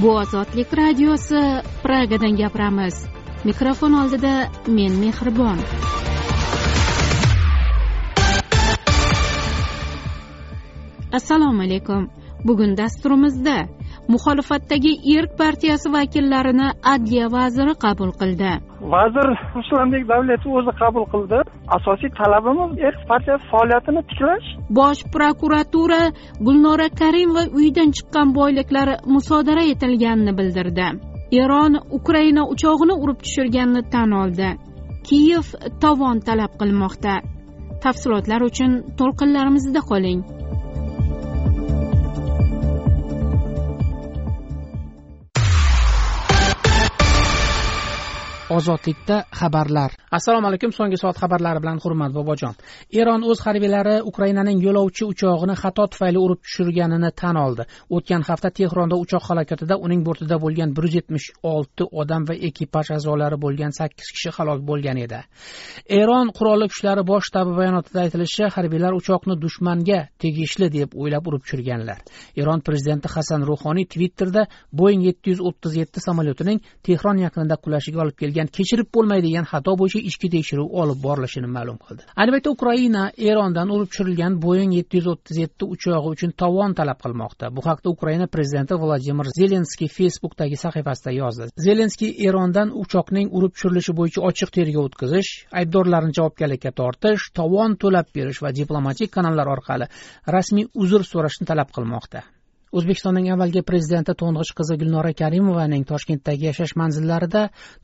Bu Ozodlik radiosi, Pragadan gapiramiz. Mikrofon oldida men Mehribon. Assalomu alaykum. Bugun dasturimizda muxolifatdagi Irq partiyasi vakillarini Adliya vaziri qabul qildi. Vazir Ruslanbek Davletov o'zi qabul qildi. Asosiy talabimiz Irq partiyasi faoliyatini tiklash. Bosh prokuratura Gulnora Karimova uyidan chiqqan boyliklari musodara etilganini bildirdi. Eron Ukraina uchog'ini urib tushirganini tan oldi. Kiyev tovon talab qilmoqda. Tafsilotlar uchun to'lqinlarimizda qoling. Ozodlikda xabarlar. Assalomu alaykum. So'nggi soat xabarlari bilan Hurmat bobojon. Eron o'z harbiylari Ukrainaning yo'lovchi uchog'ini xato tufayli urib tushirganini tan oldi. O'tgan hafta Tehronda uchoq halokatida uning bortida bo'lgan 176 odam va ekipaj a'zolari bo'lgan 8 kishi halok bo'lgan edi. Eron qurolli kuchlari bosh shtabi bayonotida aytilishicha, harbiylar uchoqni dushmanga tegishli deb o'ylab urib tushirganlar. Eron prezidenti Hasan Ruhoniy Twitterda Boeing 737 samolyotining Tehron yaqinida qulashiga olib kelgan kechirib bo'lmaydigan xato bo'yicha ichki tekshiruv olib borilishini ma'lum qildi. Ayni paytda Ukraina Erondan urib tushirilgan Boeing 737 uchog'i uchun tovon talab qilmoqda. Bu haqda Ukraina prezidenti Vladimir Zelenskiy Facebook'dagi sahifasida yozdi. Zelenskiy Erondan uchoqning urib tushirilishi bo'yicha ochiq tergov o'tkazish, aybdorlarni javobgarlikka tortish, tovon to'lab berish va diplomatik kanallar orqali rasmiy uzr so'rashni talab qilmoqda. O'zbekistonning avvalgi prezidenti to'ng'ich qizi Gulnora Karimovaning Toshkentdagi yashash manzillarida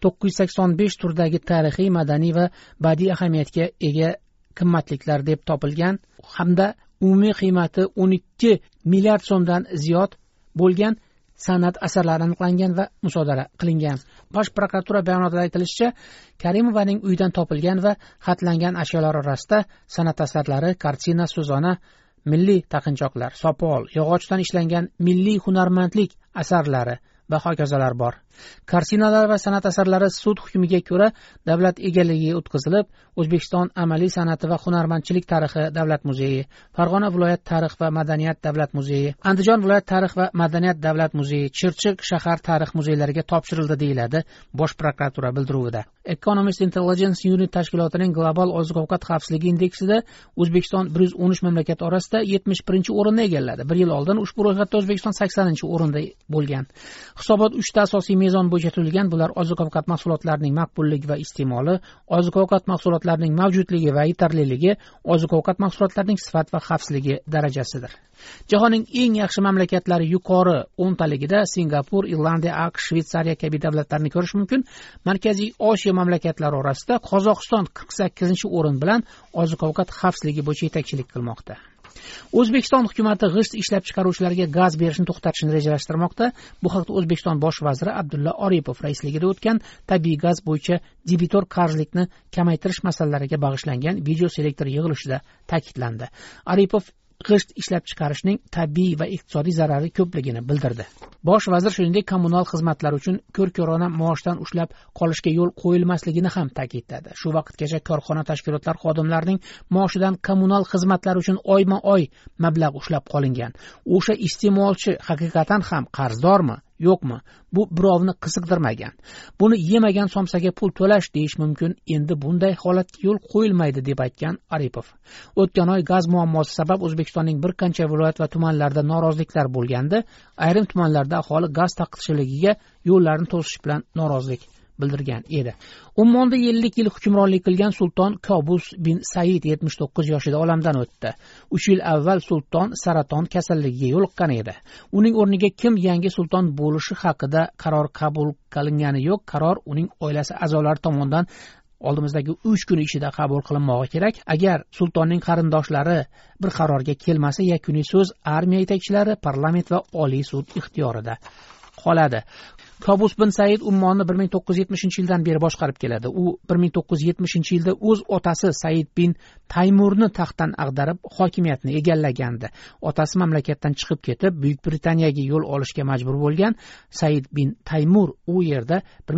985 turdagi tarixiy, madaniy va badiiy ahamiyatga ega qimmatliklar deb topilgan hamda umumiy qiymati 12 milliard so'mdan ziyod bo'lgan san'at asarlari aniqlangan va musodara qilingan. Bosh prokuratura bayonotida aytilishicha, Karimovaning uyidan topilgan va xatlangan ashyolar orasida san'at asarlari, kartina, so'zona, milliy taqinchoqlar, sopol, yog'ochdan ishlangan milliy hunarmandlik asarlari va hokazolar bor. Kartinalar va san'at asarlari sud hukmiga ko'ra davlat egaligiga o'tkazilib, O'zbekiston amaliy san'ati va hunarmandchilik tarixi davlat muzeyi, Farg'ona viloyat tarix va madaniyat davlat muzeyi, Andijon viloyat tarix va madaniyat davlat muzeyi, Chirchiq shahar tarix muzeylariga topshirildi deyiladi Bosh prokuratura bildiruvida. Economist Intelligence Unit tashkilotining global oziq-ovqat xavfsizligi indeksida O'zbekiston 113 mamlakat orasida 71-o'rinni egalladi. Bir yil oldin ushbu ro'yxatda O'zbekiston 80-o'rinda bo'lgan. Hisobot 3 ta asosiy mezon bo'yicha tuzilgan. Bular oziq-ovqat mahsulotlarining maqbulligi va iste'moli, oziq-ovqat mahsulotlarining mavjudligi va yetarliligi, oziq-ovqat mahsulotlarining sifat va xavfsizligi darajasidir. Jahonning eng yaxshi mamlakatlari yuqori 10 taligida Singapur, Irlandiya, AQSh, Shveysariya kabi davlatlarni ko'rish mumkin. Markaziy Osiyo mamlakatlari orasida Qozog'iston 48-o'rin bilan oziq-ovqat xavfsizligi bo'yicha yetakchilik qilmoqda. O'zbekiston hukumati g'isht ishlab chiqaruvchilarga gaz berishni to'xtatishni rejalashtirmoqda. Bu haqda O'zbekiston bosh vaziri Abdulla Aripov raisligida o'tgan tabiiy gaz bo'yicha debitor qarzlikni kamaytirish masalalariga bag'ishlangan video selektor yig'ilishida ta'kidlandi. Aripov g'isht ishlab chiqarishning tabiiy va iqtisodiy zarari ko'pligini bildirdi. Bosh vazir shuningdek kommunal xizmatlar uchun ko'r-ko'rona maoshdan ushlab qolishga yo'l qo'yilmasligini ham ta'kidladi. Shu vaqtgacha korxona tashkilotlar xodimlarining maoshidan kommunal xizmatlar uchun oyma-oy mablag' ushlab qolingan. O'sha iste'molchi haqiqatan ham qarzdormi, yo'qmi? Bu birovni qiziqtirmagan. Buni yemagan somsaga pul to'lash deyish mumkin. Endi bunday holatga yo'l qo'yilmaydi deb aytgan Aripov. O'tgan oy gaz muammosi sabab O'zbekistonning bir qancha viloyat va tumanlarida noroziliklar bo'lgandi. Ayrim tumanlarda aholi gaz taqchilligiga yo'llarni to'sish bilan norozilik bildirgan edi. Ummonda 50 yil hukmronlik qilgan sulton Qobus bin Said 79 yoshida olamdan o'tdi. 3 yil avval sulton saraton kasalligiga yo'liqqan edi. Uning o'rniga kim yangi sulton bo'lishi haqida qaror qabul qilingani yo'q. Qaror uning oilasi a'zolari tomonidan oldimizdagi 3 kun ichida qabul qilinmog'i kerak. Agar sultonning qarindoshlari bir qarorga kelmasa, yakuniy so'z armiya yetakchilari, parlament va oliy sud ixtiyorida qoladi. Qobus bin Said Ummonni 1970-yildan beri boshqarib keladi. U 1970-yilda o'z otasi Said bin Taymurni taxtdan ag'darib hokimiyatni egallagandi. Otasi mamlakatdan chiqib ketib, Buyuk Britaniyaga yo'l olishga majbur bo'lgan. Said bin Taymur u yerda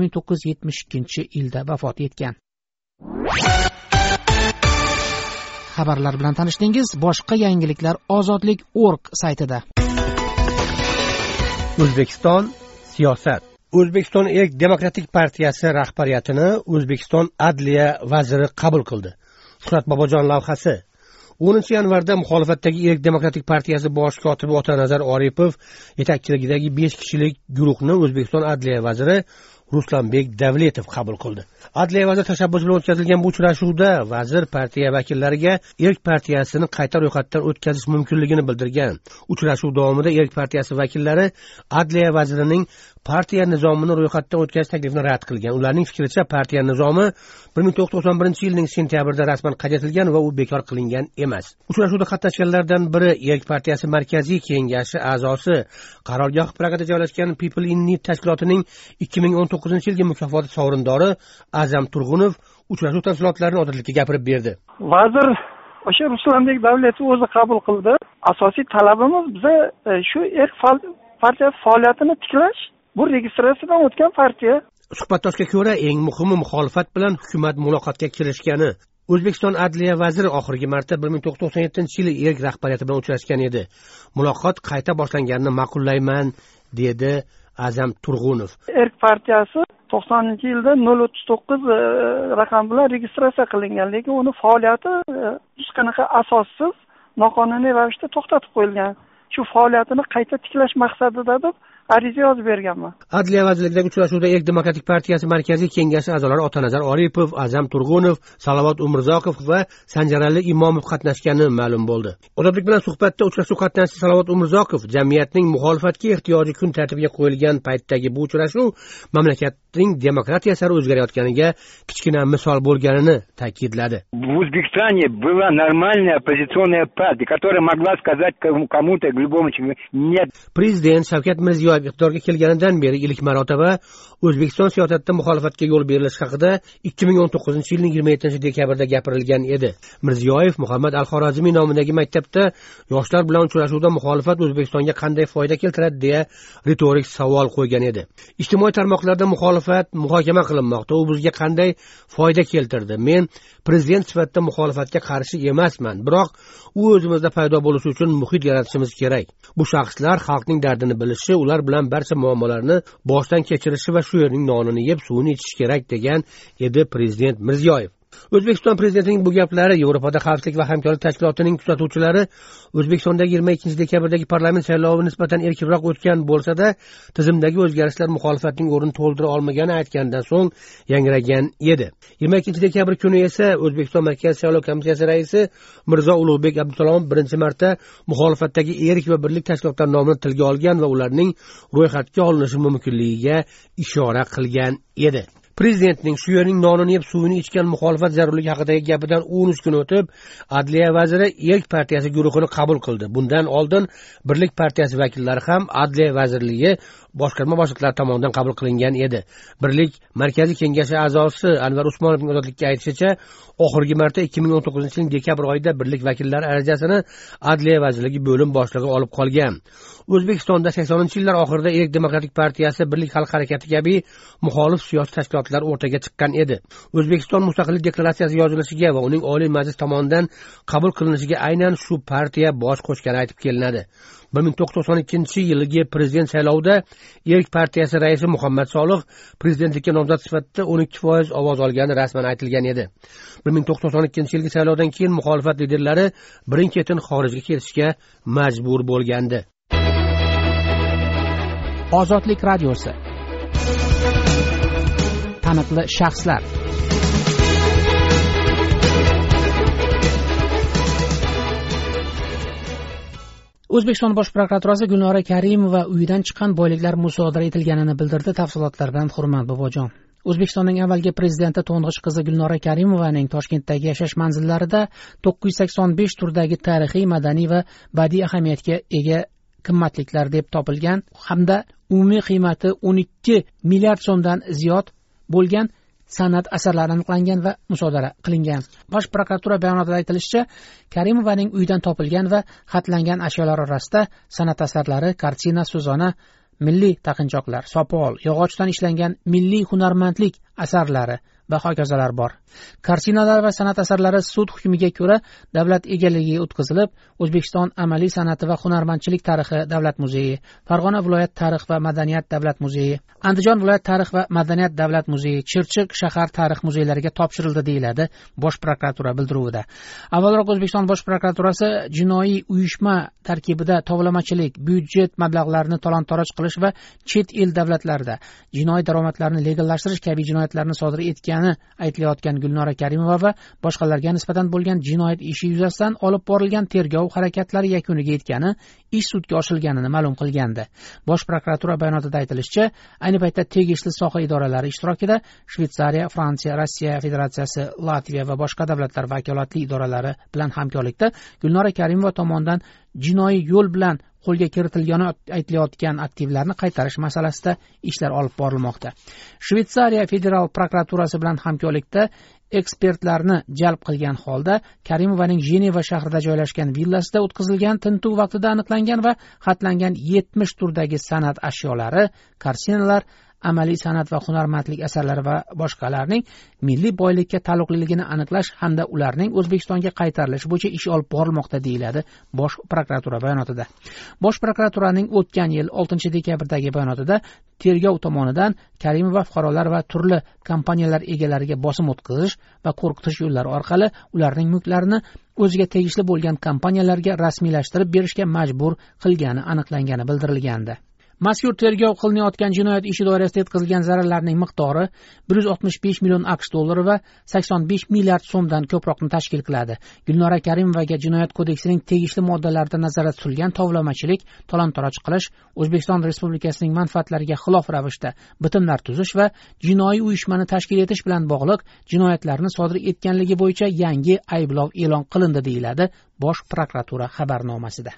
1972-yilda vafot etgan. Xabarlar bilan tanishdingiz. Boshqa yangiliklar Ozodlik.org saytida. O'zbekiston Siyosat. O'zbekiston Erk demokratik partiyasi rahbariyatini O'zbekiston adliya vaziri qabul qildi. Shuhrat Bobojon lavhasi. 10 yanvarda muxolifatdagi Erk demokratik partiyasi bosh kotibi Otanazar Oripov yetakchiligidagi 5 kishilik guruhni O'zbekiston adliya vaziri Ruslanbek Davletov qabul qildi. Adliya vaziri tashabbusi bilan o'tkazilgan bu uchrashuvda vazir partiya vakillariga Erk partiyasini qayta ro'yxatdan o'tkazish mumkinligini bildirgan. Uchrashuv davomida Erk partiyasi vakillari adliya vazirining partiya nizomini ro'yxatdan o'tkazish taklifini rad qilgan. Ularning fikricha partiya nizomi 1991-yilning sentyabrida rasman qayd va u bekor qilingan emas. Uchrashuvda qatnashganlardan biri Erk partiyasi markaziy kengashi a'zosi, qarorgoh Pragada joylashgan People in Need tashkilotining 2019-yilgi mukofoti sovrindori Azam Turg'unov uchrashuv tafsilotlarini odatlikka gapirib berdi. Vazir o'sha Ruslanbek Davletov o'zi qabul qildi. Asosiy talabimiz biza shu Erk partiyasi faoliyatini tiklash. Bu registratsiyadan o'tgan partiya. Suhbatdoshga ko'ra, eng muhimi muxolifat bilan hukumat muloqotga kirishgani. O'zbekiston adliya vaziri oxirgi marta 1997-yili Erk rahbariyati bilan uchrashgan edi. Muloqot qayta boshlanganini ma'qullayman, dedi Azam Turg'unov. Erk partiyasi 90-yilda 039 raqam bilan registratsiya qilingan, lekin uni faoliyati hech qanaqa asossiz, noqonuniy ravishda to'xtatib qo'yilgan. Shu faoliyatini qayta tiklash maqsadida deb ariza yozib berganman. Adliya vazirligidagi uchrashuvda Erk demokratik partiyasi markaziy kengashi a'zolari Otanazar Oripov, Azam Turg'unov, Salovat Umurzoqov va Sanjarali Imomov qatnashgani ma'lum bo'ldi. Odoblik bilan suhbatda uchrashuv qatnashchisi Salovat Umurzoqov jamiyatning muxolifatga ehtiyoji kun tartibiga qo'yilgan paytdagi bu uchrashuv mamlakatning demokratiya sari o'zgarayotganiga kichkina misol bo'lganini ta'kidladi. В Узбекистане была нормальная оппозиционная партия, которая могла сказать кому-то, любому человеку, нет. Prezident Shavkat Mirziyoyev iqtidorga kelganidan beri ilk marotaba O'zbekiston siyosatida muxolifatga yo'l berilishi haqida 2019-yilning 27-dekabrda gapirilgan edi. Mirziyoyev Muhammad al-Xorazmiy nomidagi maktabda yoshlar bilan uchrashuvda muxolifat O'zbekistonga qanday foyda keltiradi deya ritorik savol qo'ygan edi. Ijtimoiy tarmoqlarda muxolifat muhokama qilinmoqda. U bizga qanday foyda keltirdi? Men prezident sifatida muxolifatga qarshi emasman, biroq u o'zimizda paydo bo'lishi uchun muhit yaratishimiz kerak. Bu shaxslar xalqning dardini bilishi, ular bilan barcha muammolarni boshdan kechirishi va shu yerning nonini yeb suvini ichish kerak, degan edi prezident Mirziyoyev. O'zbekiston prezidentining bu gaplari Yevropada xavfsizlik va hamkorlik tashkilotining kuzatuvchilari O'zbekistondagi 22-dekabrdagi parlament saylovi nisbatan erkinroq o'tgan bo'lsa-da, tizimdagi o'zgarishlar muxolifatning o'rnini to'ldira olmagani aytgandan so'ng yangragan edi. 22-dekabr kuni esa O'zbekiston Markaziy saylov komissiyasi raisi Mirzo Ulug'bek Abdusalom birinchi marta muxolifatdagi Erk va birlik tashkilotlari nomini tilga olgan va ularning ro'yxatga olinishi mumkinligiga ishora qilgan edi. Prezidentning shu yerning nonini yeb suvini ichgan muxolifat zarurligi haqidagi gapidan 13 kun o'tib, adliya vaziri Erk partiyasi guruhini qabul qildi. Bundan oldin Birlik partiyasi vakillari ham adliya vazirligi boshqarma boshliqlari tomonidan qabul qilingan edi. Birlik markaziy kengashi a'zosi Anvar Usmonovning ozodlikka aytishicha, oxirgi marta 2019-yilning dekabr oyida birlik vakillari arizasini adliya vazirligi bo'lim boshlig'i olib qolgan. O'zbekistonda 80-yillar oxirida Erk demokratik partiyasi Birlik xalq harakati kabi muxolif siyosiy tashkilotlar o'rtaga chiqqan edi. O'zbekiston mustaqillik deklaratsiyasi yozilishiga va uning Oliy Majlis tomonidan qabul qilinishiga aynan shu partiya bosh qo'shgani aytib kelinadi. 1992-yilgi prezident saylovida Erk partiyasi raisi Muhammad Solih prezidentlikka nomzod sifatida 12% ovoz olgani rasman aytilgan edi. 1992-yilgi saylovdan keyin muxolifat liderlari birin-ketin xorijga ketishga majbur bo'lgandi. Ozodlik radiosi. Taniqli shaxslar. O'zbekiston Bosh prokuraturasi Gulnora Karimova uyidan chiqqan boyliklar musodara etilganini bildirdi. Tafsilotlar bilan Hurmat Bobojon. O'zbekistonning avvalgi prezidenti to'ng'ich qizi Gulnora Karimovaning Toshkentdagi yashash manzillarida 985 turdagi tarixiy, madaniy va badiiy ahamiyatga ega qimmatliklar deb topilgan hamda umumiy qiymati 12 milliard so'mdan ziyod bo'lgan san'at asarlari aniqlangan va musodara qilingan. Bosh prokuratura bayonotida aytilishicha, Karimovaning uyidan topilgan va xatlangan ashyolar orasida san'at asarlari, kartina, so'zona, milliy taqinchoqlar, sopol, yog'ochdan ishlangan milliy hunarmandlik asarlari va hokazolar bor. Kartinalar va san'at asarlari sud hukmiga ko'ra davlat egaligiga o'tkazilib, O'zbekiston amaliy san'ati va hunarmandchilik tarixi davlat muzeyi, Farg'ona viloyat tarix va madaniyat davlat muzeyi, Andijon viloyat tarix va madaniyat davlat muzeyi, Chirchiq shahar tarix muzeylariga topshirildi deyiladi Bosh prokuratura bildiruvida. Avvalroq O'zbekiston Bosh prokuraturasi jinoiy uyushma tarkibida tovlamachilik, byudjet mablag'larini talon-taroj qilish va chet el davlatlarida jinoiy daromadlarni legallashtirish kabi jinoyatlarni sodir etgani aytilayotgan Gulnora Karimova va boshqalarga nisbatan bo'lgan jinoyat ishi yuzasidan olib borilgan tergov harakatlari yakuniga yetgani, ish sudga oshirilganini ma'lum qilgandi. Bosh prokuratura bayonotida aytilishicha, ayni paytda tegishli soha idoralari ishtirokida Shveysariya, Fransiya, Rossiya Federatsiyasi, Latviya va boshqa davlatlar vakolatli idoralari bilan hamkorlikda Gulnora Karimova tomonidan jinoiy yo'l bilan qo'lga kiritilgani aytilayotgan aktivlarni qaytarish masalasida ishlar olib borilmoqda. Shveysariya federal prokuraturasi bilan hamkorlikda ekspertlarni jalb qilgan holda Karimovaning Jeneva shahrida joylashgan villasida o'tkazilgan tintuv vaqtida aniqlangan va xatlangan 70 turdagi san'at ashyolari, kartinalar, amaliy san'at va hunarmandlik asarlari va boshqalarning milliy boylikka taalluqliligini aniqlash hamda ularning O'zbekistonga qaytarilishi bo'yicha ish olib borilmoqda deyiladi Bosh prokuratura bayonotida. Bosh prokuraturaning o'tgan yil 6-dekabrdagi bayonotida tergov tomonidan Karimova fuqarolar va turli kompaniyalar egalariga bosim o'tkazish va qo'rqitish yo'llari orqali ularning mulklarini o'ziga tegishli bo'lgan kompaniyalarga rasmiylashtirib berishga majbur qilgani aniqlangani bildirilgandi. Mazkur tergov qilinayotgan jinoyat ishi doirasida yetkazilgan zararlarning miqdori 165 million AQSh dollari va 85 milliard so'mdan ko'proqni tashkil qiladi. Gulnora Karimovaga Jinoyat kodeksining tegishli moddalarida nazarda tutilgan tovlamachilik, talon-taroj qilish, O'zbekiston Respublikasining manfaatlariga xilof ravishda bitimlar tuzish va jinoiy uyushmani tashkil etish bilan bog'liq jinoyatlarni sodir etganligi bo'yicha yangi ayblov e'lon qilindi deyiladi Bosh prokuratura xabarnomasida.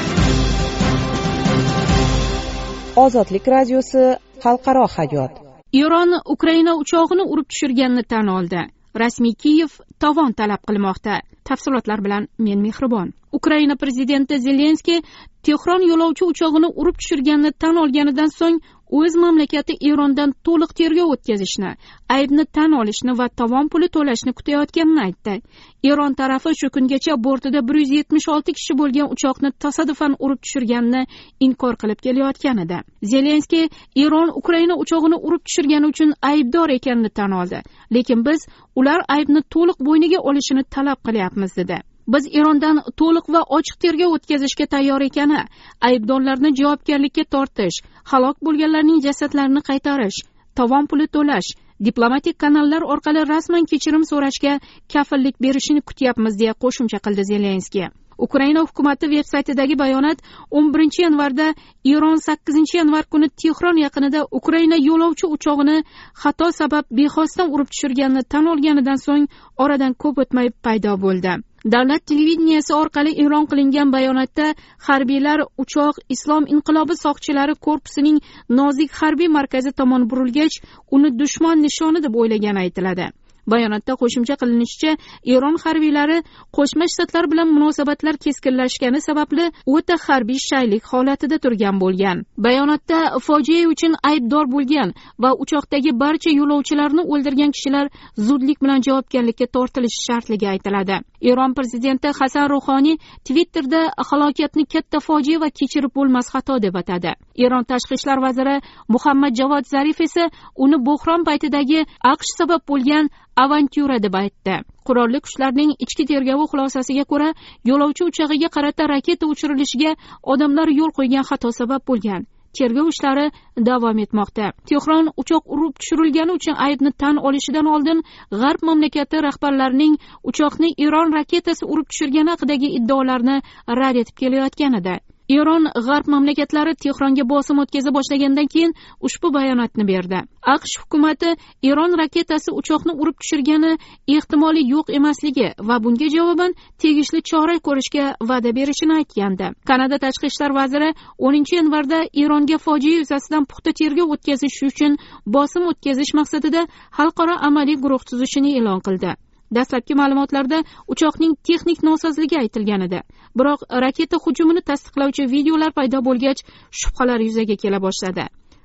Ozodlik radiosi xalqaro hayot. Eron Ukraina uchog'ini urib tushirganini tan oldi. Rasmiy Kiyev tovon talab qilmoqda. Tafsilotlar bilan men Mehribon. Ukraina prezidenti Zelenskiy Tehron yo'lovchi uchog'ini urib tushirganini tan olganidan so'ng o'z mamlakati Erondan to'liq tergov o'tkazishni, aybni tan olishni va tovon puli to'lashni kutayotganini aytdi. Eron tarafi shu kungacha bortida 176 kishi bo'lgan uchoqni tasodifan urib tushirganini inkor qilib kelayotgan edi. Zelenskiy Eron Ukraina uchog'ini urib tushirgani uchun aybdor ekanini tan oldi, lekin biz ular aybni to'liq bo'yniga olishini talab qilyapmiz dedi. Biz Erondan to'liq va ochiq tergov o'tkazishga tayyor ekani, aybdorlarni javobgarlikka tortish, halok bo'lganlarning jasadlarini qaytarish, tovon puli to'lash, diplomatik kanallar orqali rasman kechirim so'rashga kafillik berishini kutyapmiz deya qo'shimcha qildi Zelenskiy. Ukraina hukumati veb-saytidagi bayonot 11 yanvarda Eron 8 yanvar kuni Tehron yaqinida Ukraina yo'lovchi uchog'ini xato sabab bexosdan urib tushirganini tan olganidan so'ng oradan ko'p o'tmay paydo bo'ldi. Davlat televideniyasi orqali e'lon qilingan bayonotda harbiylar uchoq Islom inqilobi soqchilari korpusining nozik harbiy markazi tomon burilgach, uni dushman nishoni deb o'ylagani aytiladi. Bayonotda qo'shimcha qilinishicha, Eron harbiylari Qo'shma Shtatlar bilan munosabatlar keskinlashgani sababli o'ta harbiy shaylik holatida turgan bo'lgan. Bayonotda fojia uchun aybdor bo'lgan va uchoqdagi barcha yo'lovchilarni o'ldirgan kishilar zudlik bilan javobgarlikka tortilishi shartligi aytiladi. Eron prezidenti Hasan Ruhoniy Twitterda halokatni katta fojia va kechirib bo'lmas xato deb atadi. Eron tashqi ishlar vaziri Muhammad Javod Zarif esa uni bo'hron paytidagi AQSh sabab bo'lgan avantyura deb aytdi. Qurolli kuchlarning ichki tergovi xulosasiga ko'ra, yo'lovchi uchog'iga qarata raketa uchirilishiga odamlar yo'l qo'ygan xato sabab bo'lgan. Tergov ishlari davom etmoqda. Tehron uchoq urib tushirilgani uchun aybni tan olishidan oldin G'arb mamlakati rahbarlarining uchoqni Eron raketasi urib tushirgani haqidagi iddaolarni rad etib kelayotgan edi. Eron G'arb mamlakatlari Tehronga bosim o'tkaza boshlagandan keyin ushbu bayonotni berdi. AQSh hukumati Eron raketasi uchoqni urib tushirgani ehtimoli yo'q emasligi va bunga javoban tegishli chora ko'rishga va'da berishini aytgandi. Kanada tashqi ishlar vaziri 10-yanvarda Eronga fojia yuzasidan puxta tergov o'tkazish uchun bosim o'tkazish maqsadida xalqaro amaliy guruh tuzishini e'lon qildi. Dastlabki ma'lumotlarda uchoqning texnik nosozligi aytilgan edi. Biroq raketa hujumini tasdiqlovchi videolar paydo bo'lgach, shubhalar yuzaga kela boshladi.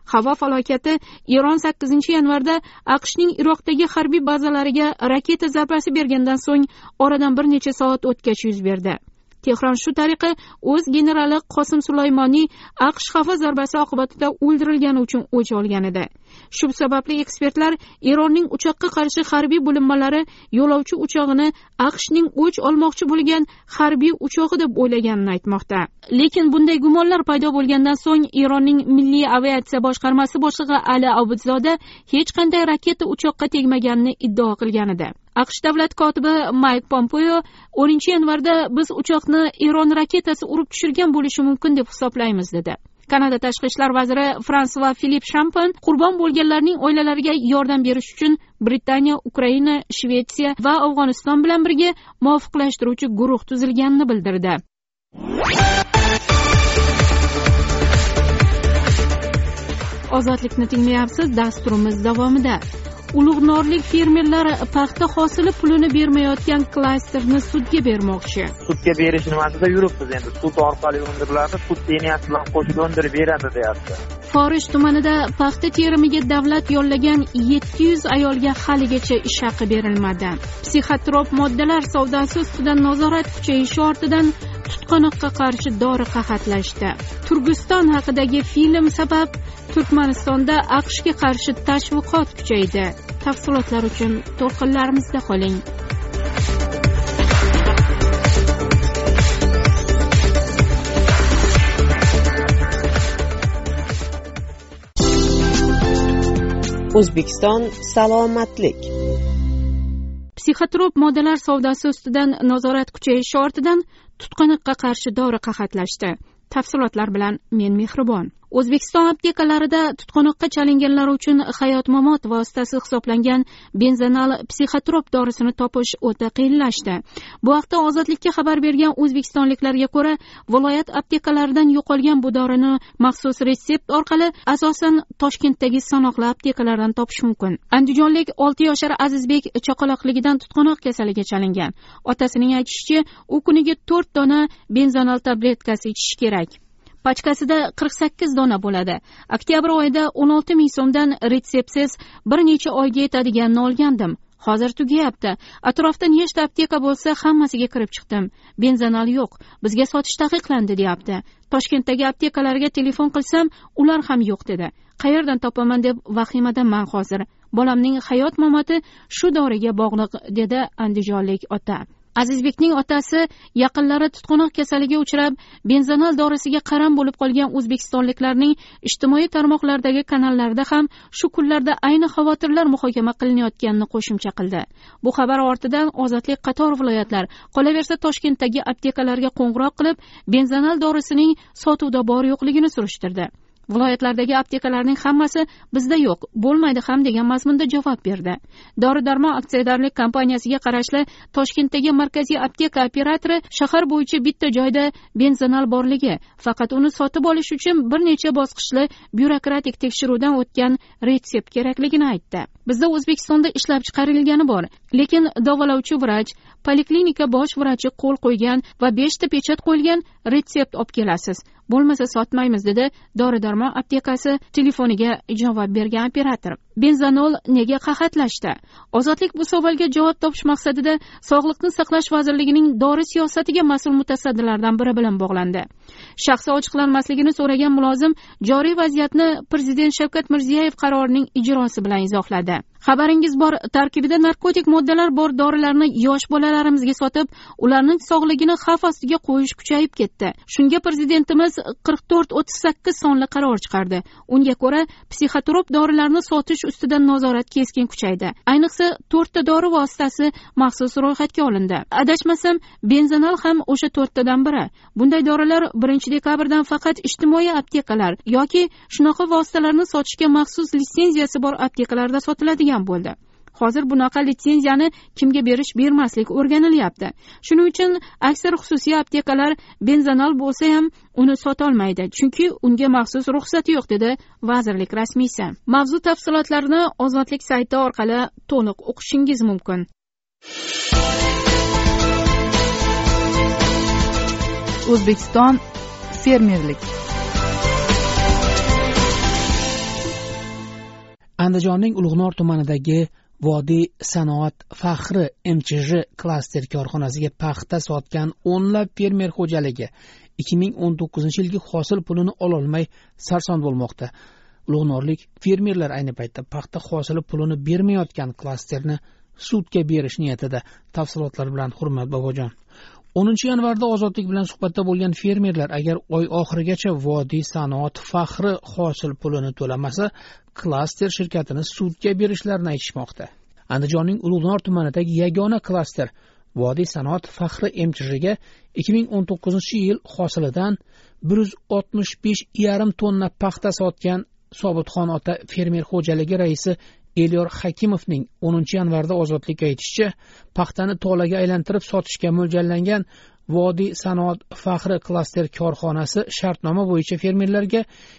Havo falokati Eron 8-yanvarda AQShning Iroqdagi harbiy bazalariga raketa zarbasi bergandan so'ng oradan bir necha soat o'tgach yuz berdi. Tehron shu tariqa o'z generali Qosim Sulaymoniy AQSh havo zarbasi oqibatida o'ldirilgani uchun o'ch olgan edi. Shu sababli ekspertlar Eronning uchoqqa qarshi harbiy bo'linmalari yo'lovchi uchog'ini AQShning o'ch olmoqchi bo'lgan harbiy uchog'i deb o'ylaganini aytmoqda. Lekin bunday gumonlar paydo bo'lgandan so'ng Eronning Milliy aviatsiya boshqarmasi boshlig'i Ali Obidzoda hech qanday raketa uchoqqa tegmaganini iddao qilgan edi. AQSh davlat kotibi Mayk Pompeo 10-yanvarda biz uchoqni Eron raketasi urib tushirgan bo'lishi mumkin deb hisoblaymiz dedi. Kanada tashqi ishlar vaziri Fransua Filip Shampon qurbon bo'lganlarning oilalariga yordam berish uchun Britaniya, Ukraina, Shvetsiya va Afg'oniston bilan birga muvofiqlashtiruvchi guruh tuzilganini bildirdi. Ozodlikni tinglayapsiz. Dasturimiz davomida ulug'norlik fermerlar paxta hosili pulini bermayotgan klasterni sudga bermoqchi. Sudga berish nimasida yuribmiz endi. Sud orqali undiriladi, sud peniyasi bilan qo'shib undirib beradi deyapti. Forish tumanida paxta terimiga davlat yollagan 700 ayolga haligacha ish haqi berilmadi. Psixotrop moddalar savdosi ustidan nazorat kuchayishi ortidan tutqanoqqa qarshi dori qahatlashdi. Turkiston haqidagi film sabab Turkmanistonda AQShga qarshi tashviqot kuchaydi. Tafsilotlar uchun to'lqinlarimizda qoling. O'zbekiston salomatlik. Psixotrop moddalar savdosi ustidan nazorat kuchayishi ortidan tutqanoqqa qarshi dori qahatlashdi. Tafsilotlar bilan men Mehribon. O'zbekiston aptekalarida tutqanoqqa chalinganlar uchun hayot-mamot vositasi hisoblangan benzanal psixotrop dorisini topish o'ta qiyinlashdi. Bu haqda Ozodlikka xabar bergan o'zbekistonliklarga ko'ra, viloyat aptekalaridan yo'qolgan bu dorini maxsus retsept orqali asosan Toshkentdagi sanoqli aptekalardan topish mumkin. Andijonlik 6 yoshar Azizbek chaqaloqligidan tutqanoq kasaliga chalingan. Otasining aytishicha, u kuniga 4 dona benzanal tabletkasi ichish kerak. Pachkasida 48 dona bo'ladi. Oktyabr oyida 16 ming so'mdan retseptsiz bir necha oyga yetadiganini olgandim. Hozir tugayapti. Atrofda nechta apteka bo'lsa, hammasiga kirib chiqdim. Benzanal yo'q. Bizga sotish taqiqlandi, deyapti. Toshkentdagi aptekalarga telefon qilsam, ular ham yo'q dedi. Qayerdan topaman deb vahimadanman hozir. Bolamning hayot mamoti shu doriga bog'liq, dedi andijonlik ota. Azizbekning otasi yaqinlari tutqanoq kasaliga uchrab, benzanal dorisiga qaram bo'lib qolgan o'zbekistonliklarning ijtimoiy tarmoqlardagi kanallarda ham shu kunlarda ayni xavotirlar muhokama qilinayotganini qo'shimcha qildi. Bu xabar ortidan Ozodlik qator viloyatlar, qolaversa Toshkentdagi aptekalarga qo'ng'iroq qilib, benzanal dorisining sotuvda bor yo'qligini surishtirdi. Viloyatlardagi aptekalarning hammasi bizda yo'q, bo'lmaydi ham degan mazmunda javob berdi. Dori-darmon aksiyadorlik kompaniyasiga qarashli Toshkentdagi markaziy apteka operatori shahar bo'yicha bitta joyda benzanal borligi, faqat uni sotib olish uchun bir necha bosqichli byurokratik tekshiruvdan o'tgan retsept kerakligini aytdi. Bizda O'zbekistonda ishlab chiqarilgani bor, lekin davolovchi vrach, poliklinika bosh vrachi qo'l qo'ygan va 5 ta pechat qo'yilgan retsept olib kelasiz. Bo'lmasa sotmaymiz, dedi Dori-darmon aptekasi telefoniga javob bergan operator. Benzanol nega qahatlashdi? Ozodlik bu savolga javob topish maqsadida Sog'liqni saqlash vazirligining dori siyosatiga mas'ul mutasaddilardan biri bilan bog'landi. Shaxsi ochiqlanmasligini so'ragan mulozim joriy vaziyatni Prezident Shavkat Mirziyoyev qarorining ijrosi bilan izohladi. Xabaringiz bor, tarkibida narkotik moddalar bor dorilarni yosh bolalarimizga sotib, ularning sog'ligini xavf ostiga qo'yish kuchayib ketdi. Shunga prezidentimiz 4438 sonli qaror chiqardi. Unga ko'ra, psixotrop dorilarni sotish ustidan nazorat keskin kuchaydi. Ayniqsa 4 ta dori vositasi maxsus ro'yxatga olindi. Adashmasam, benzanal ham o'sha 4 tadan biri. Bunday dorilar 1-dekabrdan faqat ijtimoiy aptekalar yoki shunaqa vositalarni sotishga maxsus litsenziyasi bor aptekalarda sotiladi bo'ldi. Hozir bunaqa litsenziyani kimga bermaslik o'rganilyapti. Shuning uchun aksar xususiy aptekalar benzanal bo'lsa ham uni sota olmaydi, chunki unga maxsus ruxsati yo'q, dedi vazirlik rasmiysi. Mavzu tafsilotlarini Ozodlik sayti orqali to'liq o'qishingiz mumkin. O'zbekiston fermerlik. Andijonning Ulug'nor tumanidagi Vodiy sanoat faxri MChJ klaster korxonasiga paxta sotgan o'nlab fermer xo'jaligi 2019-yilgi hosil pulini ololmay sarson bo'lmoqda. Ulug'norlik fermerlar ayni paytda paxta hosili pulini bermayotgan klasterni sudga berish niyatida. Tafsilotlar bilan Hurmat Bobojon. 10 yanvarda Ozodlik bilan suhbatda bo'lgan fermerlar agar oy oxirigacha Vodiy sanoat faxri hosil pulini to'lamasa, klaster shirkatini sudga berishlarini aytishmoqda. Andijonning Ulug'nor tumanidagi yagona klaster Vodiy sanoat faxri MChJga 2019-yil hosilidan 165,5 tonna paxta sotgan Sobitxon ota fermer xo'jaligi raisi Elyor Hakimovning 10 yanvarda Ozodlikka aytishicha, paxtani tolaga aylantirib sotishga mo'ljallangan Vodiy sanoat faxri klaster korxonasi shartnoma bo'yicha fermerlarga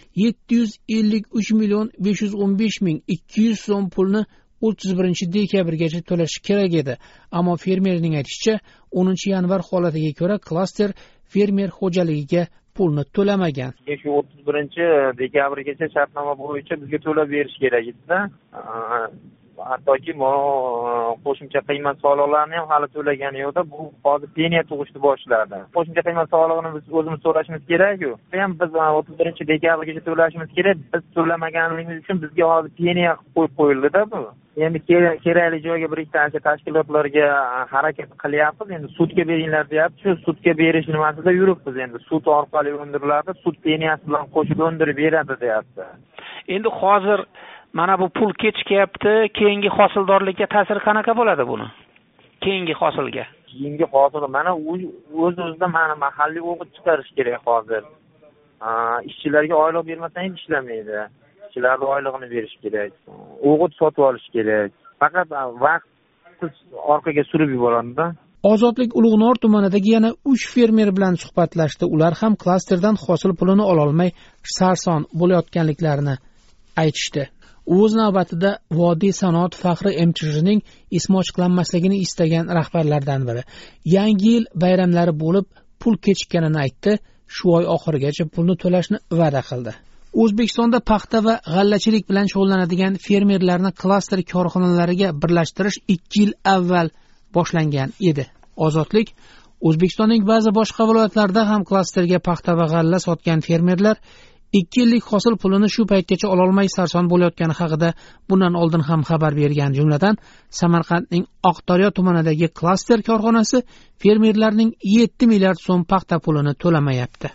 753,515,200 so'm pulni 31-dekabrgacha to'lashi kerak edi. Ammo fermerning aytishicha, 10 yanvar holatiga ko'ra klaster fermer xo'jaligiga pulni to'lamagan. Shu 31-dekabrgacha shartnoma bo'yicha bizga to'lab berish kerak edi-da. Hattoki qo'shimcha qiymat soliqlarini ham hali to'lagani yo'qda. Bu hozir peniya tug'ishni boshladi. Qo'shimcha qiymat solig'ini biz o'zimiz to'lashimiz kerak-ku. Ham biz 31-dekabrgacha to'lashimiz kerak. Biz to'lamaganligimiz uchun bizga hozir peniya qo'yib qo'yildi-da bu. Endi kerakli joyga bir ikkita tashkilotlarga harakat qilyapmiz. Endi sudga beringlar deyapti. Shu sudga berish nimasida yuribmiz. Endi sud orqali undiriladi, sud peniyasi bilan qo'shib undirib beradi deyapti. Endi hozir mana bu pul kechikyapti, keyingi hosildorlikka ta'siri qanaqa bo'ladi buni? Keyingi hosilga. Keyingi hosil mana o'z-o'zidan mana mahalliy o'g'it chiqarish kerak hozir. Ishchilarga oylik bermasangiz ishlamaydi. Ishchilarga oyligini berish kerak. O'g'it sotib olish kerak. Faqat vaqt orqaga surib yuboradi-da. Ozodlik Ulug'nor tumanidagi yana 3 fermer bilan suhbatlashdi. Ular ham klasterdan hosil pulini ola olmay sarson bo'layotganliklarini aytishdi. O'z navbatida Vodiy sanoat faxri MChJning ismi ochiqlanmasligini istagan rahbarlardan biri yangi yil bayramlari bo'lib pul kechikkanini aytdi. Shu oy oxirigacha pulni to'lashni va'da qildi. O'zbekistonda paxta va g'allachilik bilan shug'ullanadigan fermerlarni klaster korxonalariga birlashtirish 2 yil avval boshlangan edi. Ozodlik O'zbekistonning ba'zi boshqa viloyatlarida ham klasterga paxta va g'alla sotgan fermerlar 2 yillik hosil pulini shu paytgacha ololmay sarson bo'layotgani haqida bundan oldin ham xabar bergan. Jumladan, Samarqandning Oqdaryo tumanidagi klaster korxonasi fermerlarning 7 milliard so'm paxta pulini to'lamayapti.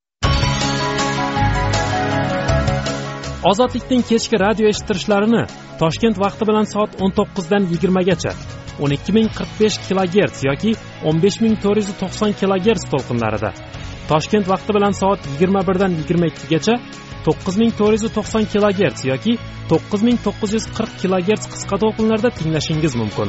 Ozodlikning kechki radio eshittirishlarini Toshkent vaqti bilan soat 19 dan 20 gacha 12045 kHz yoki 15490 kHz to'lqinlarida, Toshkent vaqti bilan soat 21 dan 22 gacha 9490 kHz yoki 9940 kHz qisqa to'lqinlarda tinglashingiz mumkin.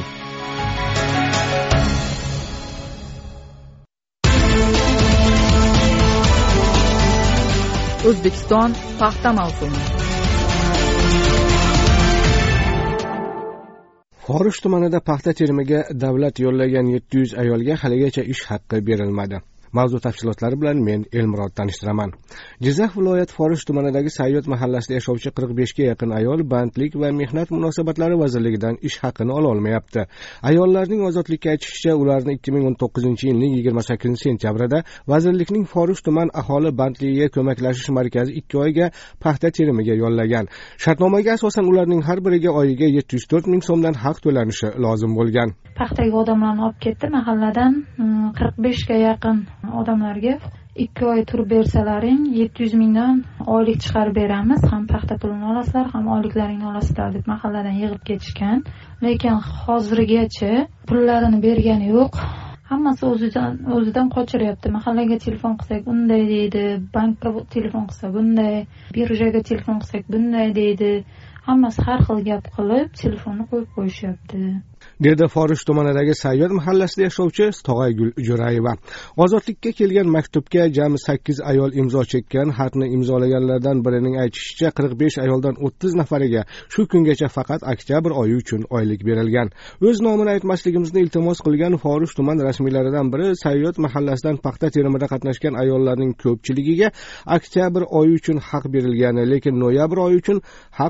O'zbekiston paxta mavsumi. Forish tumanida paxta terimiga davlat yo'llagan 700 ayolga haligacha ish haqqi berilmadi. Mavzu tafsilotlari bilan men Elmurod tanishtiraman. Jizzax viloyat Forish tumanidagi Sayyod mahallasida yashovchi 45 ga yaqin ayol bandlik va mehnat munosabatlari vazirligidan ish haqqini ola olmayapti. Ayollarning Ozodlikka aytishicha, ularni 2019-yilning 28-sentyabrida vazirlikning Forish tuman aholi bandligiga ko'maklashish markazi 2 oyga paxta terimiga yo'llagan. Shartnomaga asosan ularning har biriga oyiga 704 ming so'mdan haq to'lanishi lozim bo'lgan. Paxtaga odamlarni olib ketdi, mahalladan 45 ga yaqin odamlarga 2 oy turib bersalaring 700 mingdan oylik chiqarib beramiz, ham paxta pulini olasizlar, ham oyliklaringni olasizlar deb mahalladan yig'ib ketishgan. Lekin hozirgacha pullarini bergani yo'q. Hammasi o'zidan qochiryapti. Mahallaga telefon qilsak bunday deydi, bankka telefon qilsa bunday, birjaga telefon qilsak bunday deydi. Hammasi har xil gap qilib telefonni qo'yib qo'yishyapti. Dedi Forish tumanidagi Sayyod mahallasida yashovchi Tog'aygul Jo'rayeva. Ozodlikka kelgan maktubga jami 8 ayol imzo chekkan. Xatni imzolaganlardan birining aytishicha 45 ayoldan 30 nafariga shu kungacha faqat oktyabr oyi uchun oylik berilgan. O'z nomini aytmasligimizni iltimos qilgan Forish tuman rasmiylaridan biri Sayyod mahallasidan paxta terimida qatnashgan ayollarning ko'pchiligiga oktyabr oyi uchun haq berilgan, lekin noyabr oyi uchun haq to'lanmagan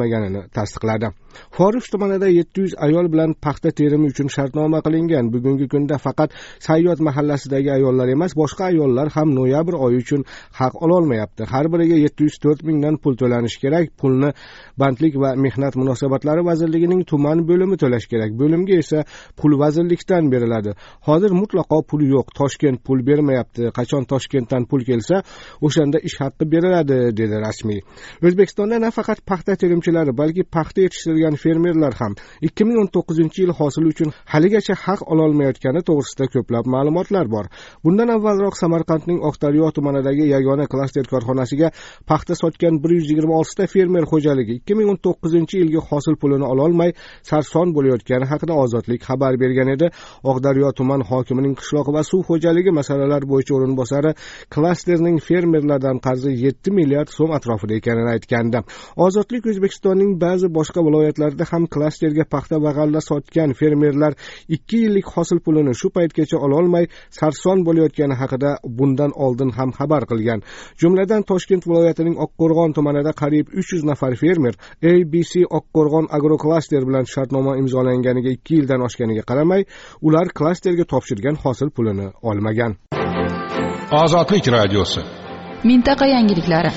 berilmaganini tasdiqladi. Forish tumanida 700 ayol bilan paxta terimi uchun shartnoma qilingan. Bugungi kunda faqat Sayyod mahallasidagi ayollar emas, boshqa ayollar ham noyabr oyi uchun haq ola olmayapti. Har biriga 704 mingdan pul to'lanishi kerak. Pulni Bandlik va mehnat munosabatlari vazirligining tuman bo'limi to'lash kerak. Bo'limga esa pul vazirlikdan beriladi. Hozir mutlaqo pul yo'q. Toshkent pul bermayapti. Qachon Toshkentdan pul kelsa, o'shanda ish haqqi beriladi, dedi rasmiy. O'zbekistonda nafaqat paxta terimchilari, balki paxta yetishtirgan fermerlar ham 2019-yil hosili uchun haligacha haq ola olmayotgani to'g'risida ko'plab ma'lumotlar bor. Bundan avvalroq Samarqandning Oqdaryo tumanidagi yagona klaster korxonasiga paxta sotgan 126 ta fermer xo'jaligi 2019-yilgi hosil pulini ola olmay sarson bo'layotgani haqida Ozodlik xabar bergan edi. Oqdaryo tuman hokimining qishloq va suv xo'jaligi masalalari bo'yicha o'rinbosari klasterning fermerlardan qarzi 7 milliard so'm atrofida ekanini aytgandi. Ozodlik O'zbekistonning ba'zi boshqa viloyatlarida ham klasterga paxta va g'alla sotgan fermerlar 2 yillik hosil pulini shu paytgacha ola olmay sarson bo'layotgani haqida bundan oldin ham xabar qilgan. Jumladan Toshkent viloyatining Oqqo'rg'on tumanida qariyb 300 nafar fermer ABC Oqqo'rg'on agroklaster bilan shartnoma imzolanganiga 2 yildan oshganiga qaramay, ular klasterga topshirgan hosil pulini olmagan. Ozodlik radiosi. Mintaqa yangiliklari.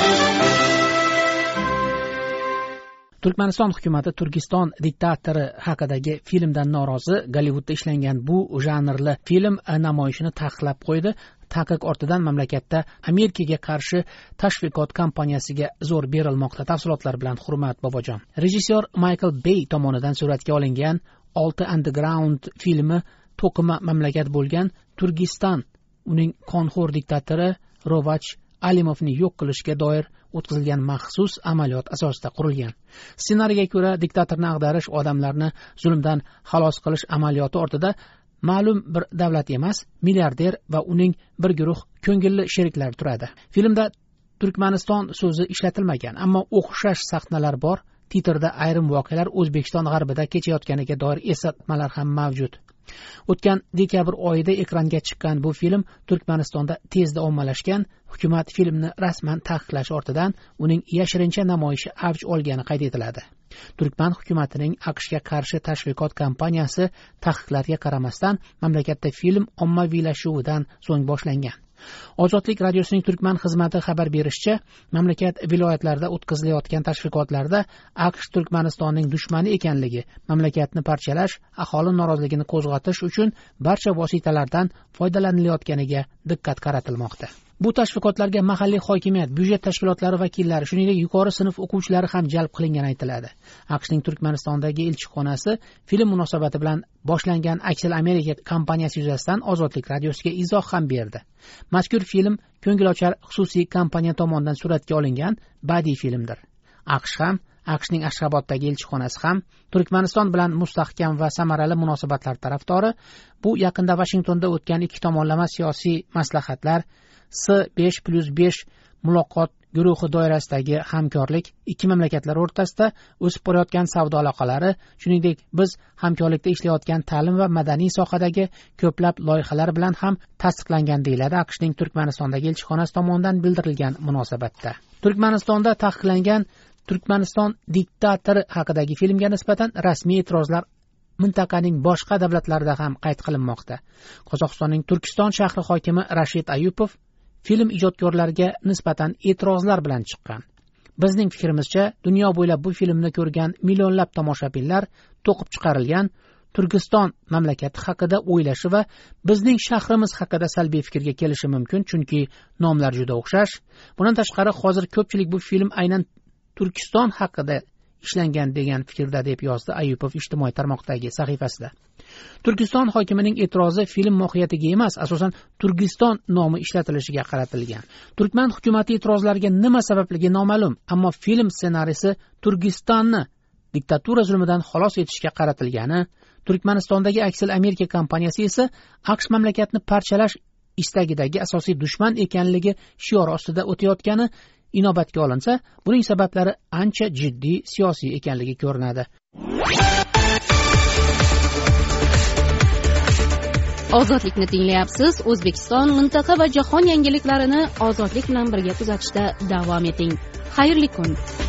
Turkmaniston hukumati Turkiston diktatori haqidagi filmdan norozi. Gollivudda ishlangan bu janrli film namoyishini taqiqlab qo'ydi. Taqiq ortidan mamlakatda Amerikaga qarshi tashviqot kampaniyasiga zo'r berilmoqda. Tafsilotlar bilan Hurmat Bobojon. Rejissyor Michael Bay tomonidan suratga olingan 6 Underground filmi to'qima mamlakat bo'lgan Turkiston uning qonxo'r diktatori Rovach Alimovni yo'q qilishga doir o'tkazilgan maxsus amaliyot asosida qurilgan. Ssenariyga ko'ra, diktatorni ag'darish, odamlarni zulmdan xalos qilish amaliyoti ortida ma'lum bir davlat emas, milliarder va uning bir guruh ko'ngilli sheriklari turadi. Filmda Turkmaniston so'zi ishlatilmagan, ammo o'xshash sahnalar bor. Titrda ayrim voqealar O'zbekiston g'arbida kechayotganiga doir eslatmalar ham mavjud. O'tgan dekabr oyida ekranga chiqqan bu film Turkmanistonda tezda ommalashgan. Hukumat filmni rasman taqiqlash ortidan uning yashirincha namoyishi avj olgani qayd etiladi. Turkman hukumatining AQShga qarshi tashviqot kampaniyasi taqiqlarga qaramasdan mamlakatda film ommaviylashuvidan so'ng boshlangan. Ozodlik radiosining Turkman xizmati xabar berishicha, mamlakat viloyatlarida o'tkazilayotgan tashviqotlarda AQSh Turkmanistonning dushmani ekanligi, mamlakatni parchalash, aholi noroziligini qo'zg'atish uchun barcha vositalardan foydalanilayotganiga diqqat qaratilmoqda. Bu tashviqotlarga mahalliy hokimiyat, byudjet tashkilotlari vakillari, shuningdek yuqori sinf o'quvchilari ham jalb qilingani aytiladi. AQShning Turkmanistondagi elchixonasi film munosabati bilan boshlangan Aksel Amerika kampaniyasi yuzasidan Ozodlik radiosiga izoh ham berdi. Mazkur film ko'ngilochar xususiy kompaniya tomonidan suratga olingan badiiy filmdir. AQSh ham, AQShning Ashxaboddagi elchixonasi ham Turkmaniston bilan mustahkam va samarali munosabatlar tarafdori. Bu yaqinda Washingtonda o'tgan 2 tomonlama siyosiy maslahatlar S5+5 muloqot guruhi doirasidagi hamkorlik, ikki mamlakatlar o'rtasida o'sib borayotgan savdo aloqalari, shuningdek biz hamkorlikda ishlayotgan ta'lim va madaniy sohadagi ko'plab loyihalar bilan ham tasdiqlangan, deyiladi AQShning Turkmanistondagi elchixonasi tomonidan bildirilgan munosabatda. Turkmanistonda taqiqlangan Turkmaniston diktatori haqidagi filmga nisbatan rasmiy e'tirozlar mintaqaning boshqa davlatlarida ham qayd qilinmoqda. Qozog'istonning Turkiston shahri hokimi Rashid Ayupov film ijodkorlariga nisbatan e'tirozlar bilan chiqqan. Bizning fikrimizcha, dunyo bo'ylab bu filmni ko'rgan millionlab tomoshabinlar to'qib chiqarilgan Turkiston mamlakati haqida o'ylashi va bizning shahrimiz haqida salbiy fikrga kelishi mumkin, chunki nomlar juda o'xshash. Bundan tashqari, hozir ko'pchilik bu film aynan Turkiston haqida ishlangan degan fikrda, deb yozdi Ayupov ijtimoiy tarmoqdagi sahifasida. Turkiston hokimining e'tirozi film mohiyatiga emas, asosan Turkiston nomi ishlatilishiga qaratilgan. Turkman hukumati e'tirozlariga nima sababligi noma'lum, ammo film ssenariysi Turkistonni diktatura zulmidan xalos etishga qaratilgani, Turkmanistondagi Aksel Amerika kompaniyasi esa AQSh mamlakatni parchalash istagidagi asosiy dushman ekanligi shiori ostida o'tayotgani inobatga olinsa, buning sabablari ancha jiddiy siyosiy ekanligi ko'rinadi. Ozodlikni tinglayapsiz. O'zbekiston, mintaqa va jahon yangiliklarini ozodlik bilan birga kuzatishda davom eting. Xayrli kun.